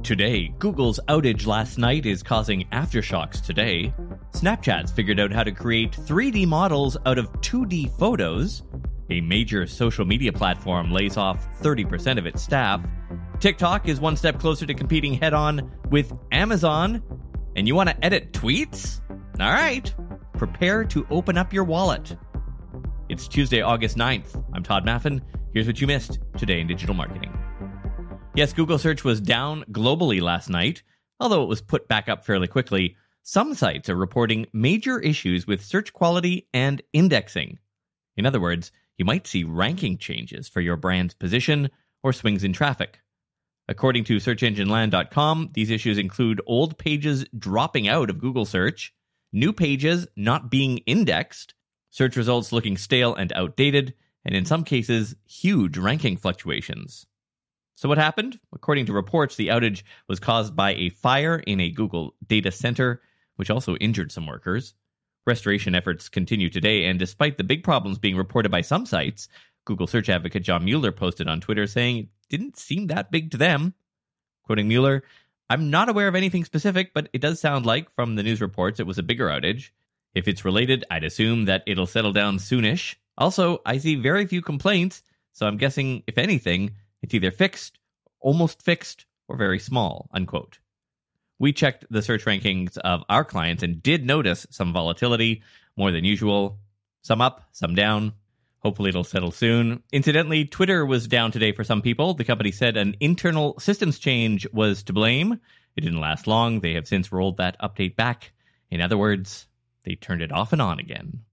Today, Google's outage last night is causing aftershocks today. Snapchat's figured out how to create 3D models out of 2D photos. A major social media platform lays off 30% of its staff. TikTok is one step closer to competing head-on with Amazon. And you want to edit tweets? All right, prepare to open up your wallet. It's Tuesday, August 9th. I'm Todd Maffin. Here's what you missed today in digital marketing. Yes, Google search was down globally last night, although it was put back up fairly quickly. Some sites are reporting major issues with search quality and indexing. In other words, you might see ranking changes for your brand's position or swings in traffic. According to SearchEngineLand.com, these issues include old pages dropping out of Google search, new pages not being indexed, search results looking stale and outdated, and in some cases, huge ranking fluctuations. So what happened? According to reports, the outage was caused by a fire in a Google data center, which also injured some workers. Restoration efforts continue today, and despite the big problems being reported by some sites, Google search advocate John Mueller posted on Twitter saying it didn't seem that big to them. Quoting Mueller, "I'm not aware of anything specific, but it does sound like, from the news reports, it was a bigger outage. If it's related, I'd assume that it'll settle down soonish. Also, I see very few complaints, so I'm guessing, if anything, it's either fixed, almost fixed, or very small," unquote. We checked the search rankings of our clients and did notice some volatility, more than usual. Some up, some down. Hopefully it'll settle soon. Incidentally, Twitter was down today for some people. The company said an internal systems change was to blame. It didn't last long. They have since rolled that update back. In other words, they turned it off and on again.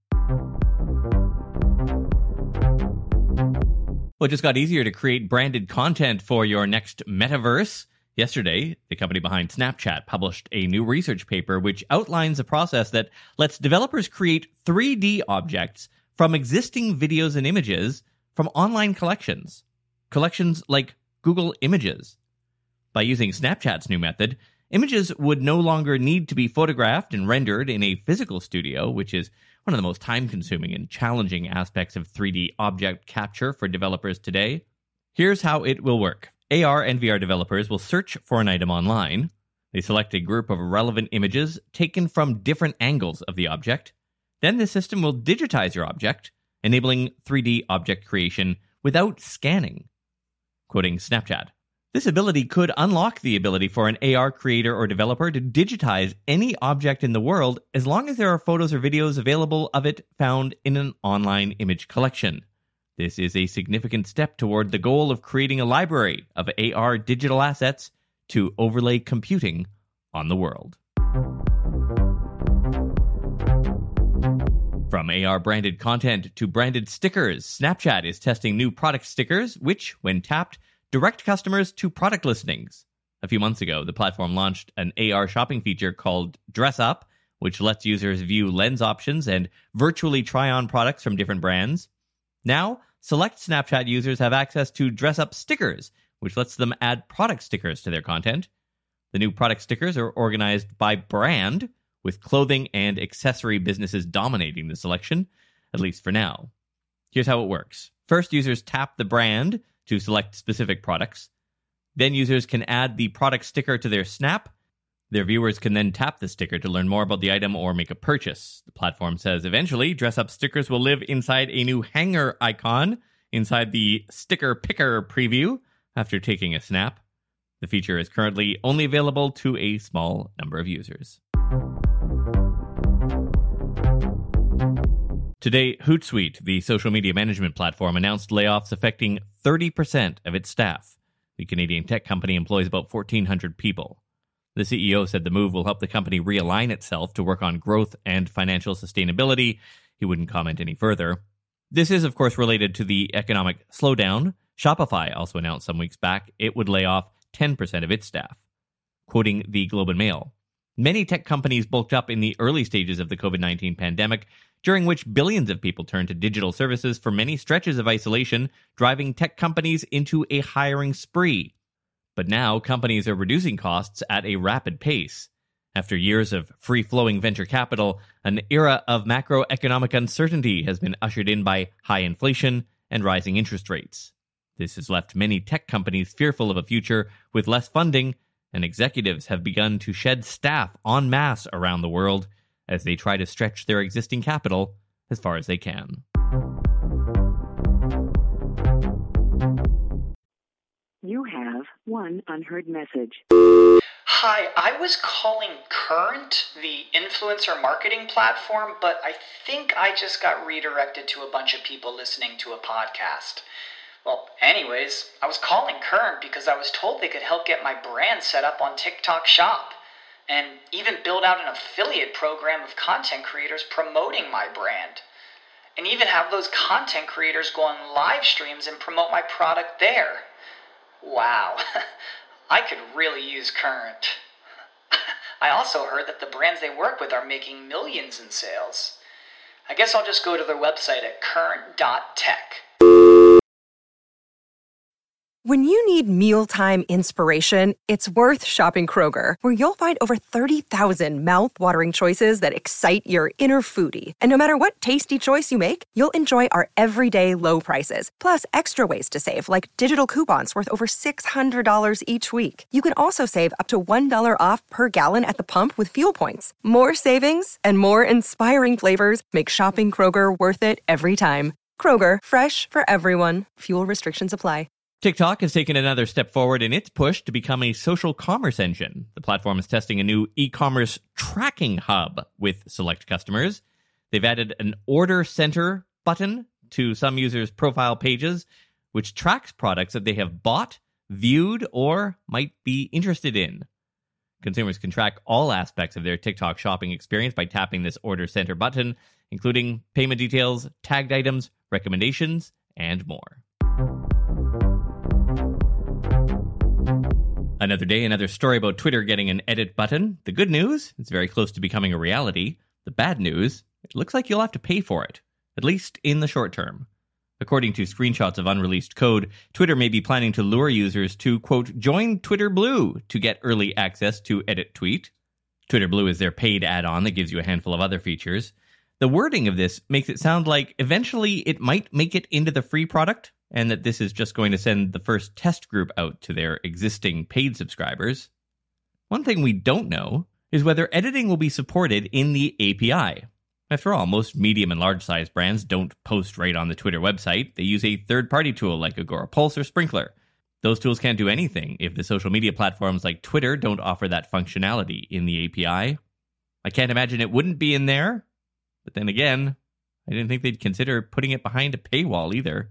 Well, it just got easier to create branded content for your next metaverse. Yesterday, the company behind Snapchat published a new research paper which outlines a process that lets developers create 3D objects from existing videos and images from online collections. Collections like Google Images. By using Snapchat's new method, images would no longer need to be photographed and rendered in a physical studio, which is one of the most time-consuming and challenging aspects of 3D object capture for developers today. Here's how it will work. AR and VR developers will search for an item online. They select a group of relevant images taken from different angles of the object. Then the system will digitize your object, enabling 3D object creation without scanning. Quoting Snapchat, "This ability could unlock the ability for an AR creator or developer to digitize any object in the world as long as there are photos or videos available of it found in an online image collection. This is a significant step toward the goal of creating a library of AR digital assets to overlay computing on the world." From AR branded content to branded stickers, Snapchat is testing new product stickers, which, when tapped, direct customers to product listings. A few months ago, the platform launched an AR shopping feature called Dress Up, which lets users view lens options and virtually try on products from different brands. Now, select Snapchat users have access to Dress Up stickers, which lets them add product stickers to their content. The new product stickers are organized by brand, with clothing and accessory businesses dominating the selection, at least for now. Here's how it works. First, users tap the brand to select specific products. Then users can add the product sticker to their Snap. Their viewers can then tap the sticker to learn more about the item or make a purchase. The platform says eventually, dress-up stickers will live inside a new hanger icon inside the Sticker Picker preview after taking a snap. The feature is currently only available to a small number of users. Today, Hootsuite, the social media management platform, announced layoffs affecting 30% of its staff. The Canadian tech company employs about 1,400 people. The CEO said the move will help the company realign itself to work on growth and financial sustainability. He wouldn't comment any further. This is, of course, related to the economic slowdown. Shopify also announced some weeks back it would lay off 10% of its staff. Quoting the Globe and Mail, "Many tech companies bulked up in the early stages of the COVID-19 pandemic, during which billions of people turned to digital services for many stretches of isolation, driving tech companies into a hiring spree. But now companies are reducing costs at a rapid pace. After years of free-flowing venture capital, an era of macroeconomic uncertainty has been ushered in by high inflation and rising interest rates. This has left many tech companies fearful of a future with less funding and executives have begun to shed staff en masse around the world as they try to stretch their existing capital as far as they can. You have one unheard message. Hi, I was calling Current, the influencer marketing platform, but I think I just got redirected to a bunch of people listening to a podcast. Well, anyways, I was calling Current because I was told they could help get my brand set up on TikTok Shop, and even build out an affiliate program of content creators promoting my brand, and even have those content creators go on live streams and promote my product there. Wow, I could really use Current. I also heard that the brands they work with are making millions in sales. I guess I'll just go to their website at current.tech. When you need mealtime inspiration, it's worth shopping Kroger, where you'll find over 30,000 mouth-watering choices that excite your inner foodie. And no matter what tasty choice you make, you'll enjoy our everyday low prices, plus extra ways to save, like digital coupons worth over $600 each week. You can also save up to $1 off per gallon at the pump with fuel points. More savings and more inspiring flavors make shopping Kroger worth it every time. Kroger, fresh for everyone. Fuel restrictions apply. TikTok has taken another step forward in its push to become a social commerce engine. The platform is testing a new e-commerce tracking hub with select customers. They've added an order center button to some users' profile pages, which tracks products that they have bought, viewed, or might be interested in. Consumers can track all aspects of their TikTok shopping experience by tapping this order center button, including payment details, tagged items, recommendations, and more. Another day, another story about Twitter getting an edit button. The good news, it's very close to becoming a reality. The bad news, it looks like you'll have to pay for it, at least in the short term. According to screenshots of unreleased code, Twitter may be planning to lure users to, quote, join Twitter Blue to get early access to edit tweet. Twitter Blue is their paid add-on that gives you a handful of other features. The wording of this makes it sound like eventually it might make it into the free product, and that this is just going to send the first test group out to their existing paid subscribers. One thing we don't know is whether editing will be supported in the API. After all, most medium and large-sized brands don't post right on the Twitter website. They use a third-party tool like Agorapulse or Sprinkler. Those tools can't do anything if the social media platforms like Twitter don't offer that functionality in the API. I can't imagine it wouldn't be in there, but then again, I didn't think they'd consider putting it behind a paywall either.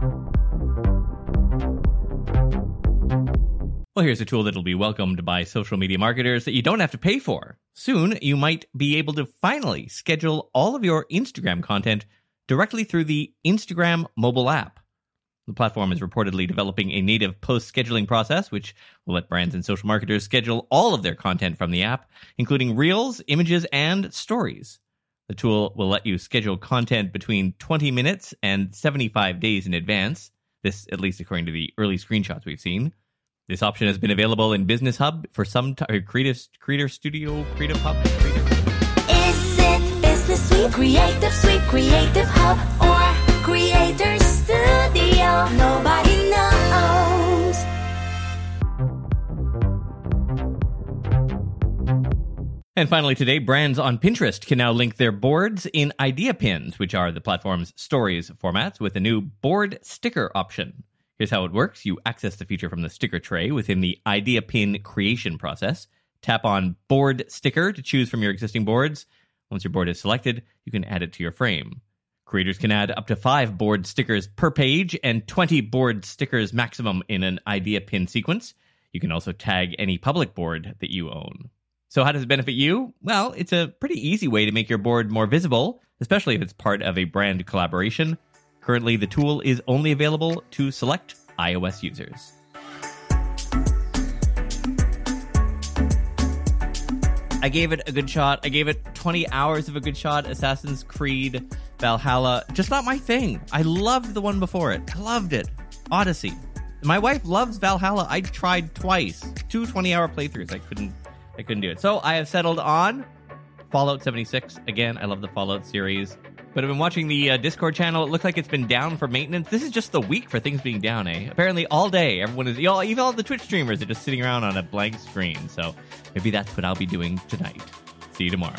Well, here's a tool that'll be welcomed by social media marketers that you don't have to pay for. Soon, you might be able to finally schedule all of your Instagram content directly through the Instagram mobile app. The platform is reportedly developing a native post-scheduling process, which will let brands and social marketers schedule all of their content from the app, including Reels, images, and stories. The tool will let you schedule content between 20 minutes and 75 days in advance. This, at least according to the early screenshots we've seen. This option has been available in Business Hub for some time. Creator Studio, Creative Hub. Is it Business Suite, Creative Hub, or Creator Studio? Nobody knows. And finally today, brands on Pinterest can now link their boards in Idea Pins, which are the platform's stories formats, with a new board sticker option. Here's how it works. You access the feature from the sticker tray within the Idea Pin creation process. Tap on Board Sticker to choose from your existing boards. Once your board is selected, you can add it to your frame. Creators can add up to 5 board stickers per page and 20 board stickers maximum in an Idea Pin sequence. You can also tag any public board that you own. So how does it benefit you? Well, it's a pretty easy way to make your board more visible, especially if it's part of a brand collaboration. Currently, the tool is only available to select iOS users. I gave it a good shot. I gave it 20 hours of a good shot. Assassin's Creed Valhalla. Just not my thing. I loved the one before it. I loved it. Odyssey. My wife loves Valhalla. I tried twice. 2 20-hour playthroughs. I couldn't do it. So I have settled on Fallout 76. Again, I love the Fallout series. But I've been watching the Discord channel. It looks like it's been down for maintenance. This is just the week for things being down, eh? Apparently all day, everyone is, even all the Twitch streamers are just sitting around on a blank screen. So maybe that's what I'll be doing tonight. See you tomorrow.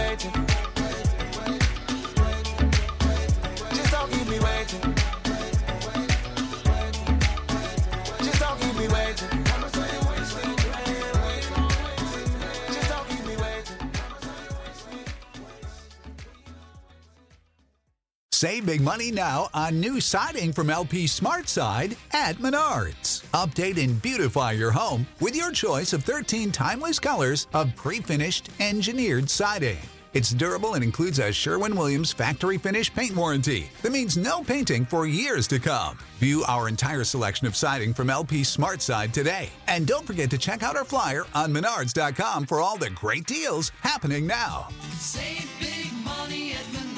Save big money now on new siding from LP SmartSide at Menards. Update and beautify your home with your choice of 13 timeless colors of pre-finished engineered siding. It's durable and includes a Sherwin-Williams factory finish paint warranty that means no painting for years to come. View our entire selection of siding from LP SmartSide today. And don't forget to check out our flyer on Menards.com for all the great deals happening now. Save big money at Menards.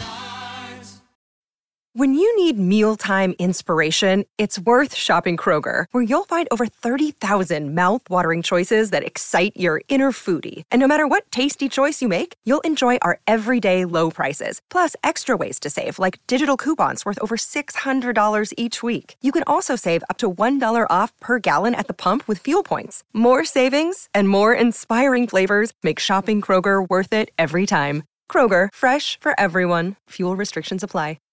When you need mealtime inspiration, it's worth shopping Kroger, where you'll find over 30,000 mouth-watering choices that excite your inner foodie. And no matter what tasty choice you make, you'll enjoy our everyday low prices, plus extra ways to save, like digital coupons worth over $600 each week. You can also save up to $1 off per gallon at the pump with fuel points. More savings and more inspiring flavors make shopping Kroger worth it every time. Kroger, fresh for everyone. Fuel restrictions apply.